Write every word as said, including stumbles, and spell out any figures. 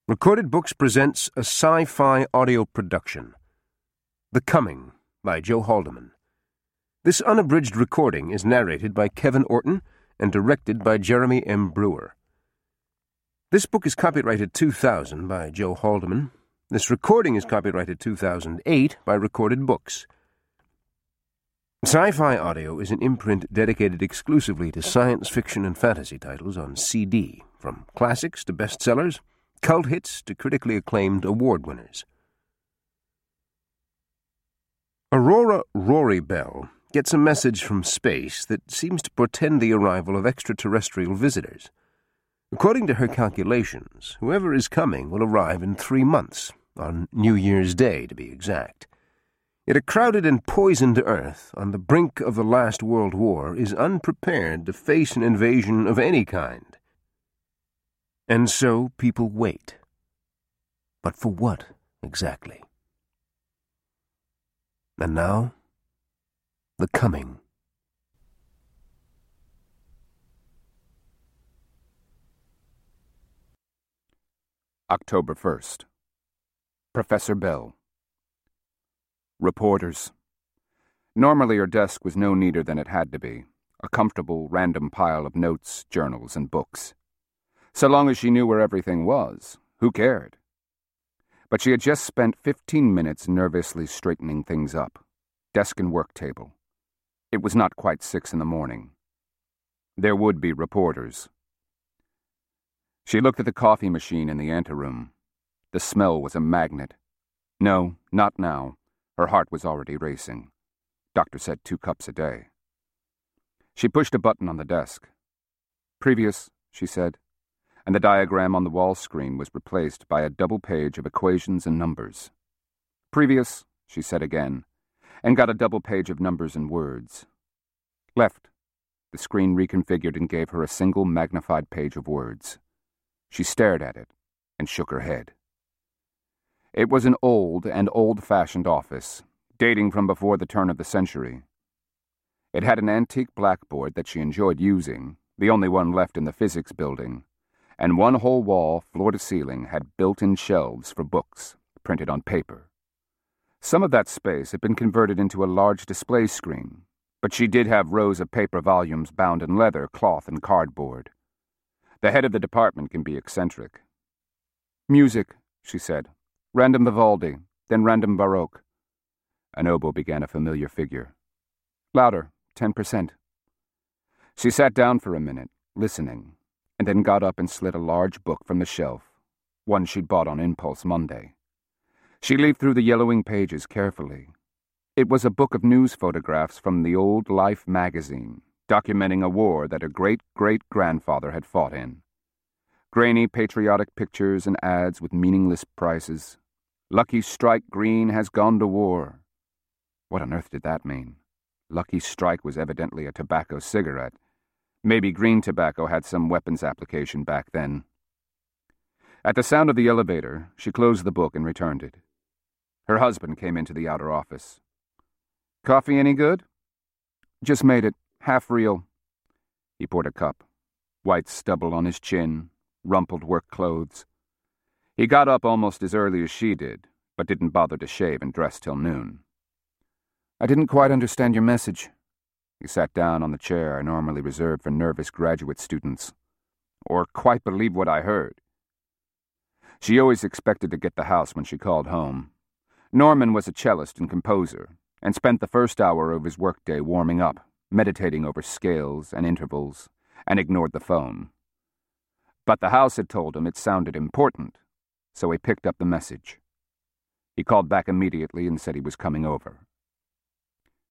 Recorded Books presents a sci-fi audio production. The Coming by Joe Haldeman. This unabridged recording is narrated by Kevin Orton and directed by Jeremy M. Brewer. This book is copyrighted two thousand by Joe Haldeman. This recording is copyrighted two thousand eight by Recorded Books. Sci-Fi Audio is an imprint dedicated exclusively to science fiction and fantasy titles on C D, from classics to bestsellers, cult hits to critically acclaimed award winners. Aurora Rory Bell gets a message from space that seems to portend the arrival of extraterrestrial visitors. According to her calculations, whoever is coming will arrive in three months, on New Year's Day to be exact. Yet a crowded and poisoned Earth, on the brink of the last World War, is unprepared to face an invasion of any kind. And so people wait. But for what, exactly? And now, The Coming. October first. Professor Bell. Reporters. Normally her desk was no neater than it had to be, a comfortable, random pile of notes, journals, and books. So long as she knew where everything was, who cared? But she had just spent fifteen minutes nervously straightening things up. Desk and work table. It was not quite six in the morning. There would be reporters. She looked at the coffee machine in the anteroom. The smell was a magnet. No, not now. Her heart was already racing. Doctor said two cups a day. She pushed a button on the desk. Previous, she said, and the diagram on the wall screen was replaced by a double page of equations and numbers. Previous, she said again, and got a double page of numbers and words. Left. The screen reconfigured and gave her a single magnified page of words. She stared at it and shook her head. It was an old and old-fashioned office, dating from before the turn of the century. It had an antique blackboard that she enjoyed using, the only one left in the physics building, and one whole wall, floor to ceiling, had built-in shelves for books, printed on paper. Some of that space had been converted into a large display screen, but she did have rows of paper volumes bound in leather, cloth, and cardboard. The head of the department can be eccentric. Music, she said. Random Vivaldi, then random Baroque. An oboe began a familiar figure. Louder, ten percent. She sat down for a minute, listening, and then got up and slid a large book from the shelf, one she'd bought on impulse Monday. She leafed through the yellowing pages carefully. It was a book of news photographs from the old Life magazine, documenting a war that her great-great-grandfather had fought in. Grainy patriotic pictures and ads with meaningless prices. Lucky Strike Green has gone to war. What on earth did that mean? Lucky Strike was evidently a tobacco cigarette. Maybe green tobacco had some weapons application back then. At the sound of the elevator, she closed the book and returned it. Her husband came into the outer office. Coffee any good? Just made it. Half real. He poured a cup. White stubble on his chin, rumpled work clothes. He got up almost as early as she did, but didn't bother to shave and dress till noon. I didn't quite understand your message. He sat down on the chair I normally reserved for nervous graduate students. Or quite believe what I heard. She always expected to get the house when she called home. Norman was a cellist and composer, and spent the first hour of his workday warming up, meditating over scales and intervals, and ignored the phone. But the house had told him it sounded important, so he picked up the message. He called back immediately and said he was coming over.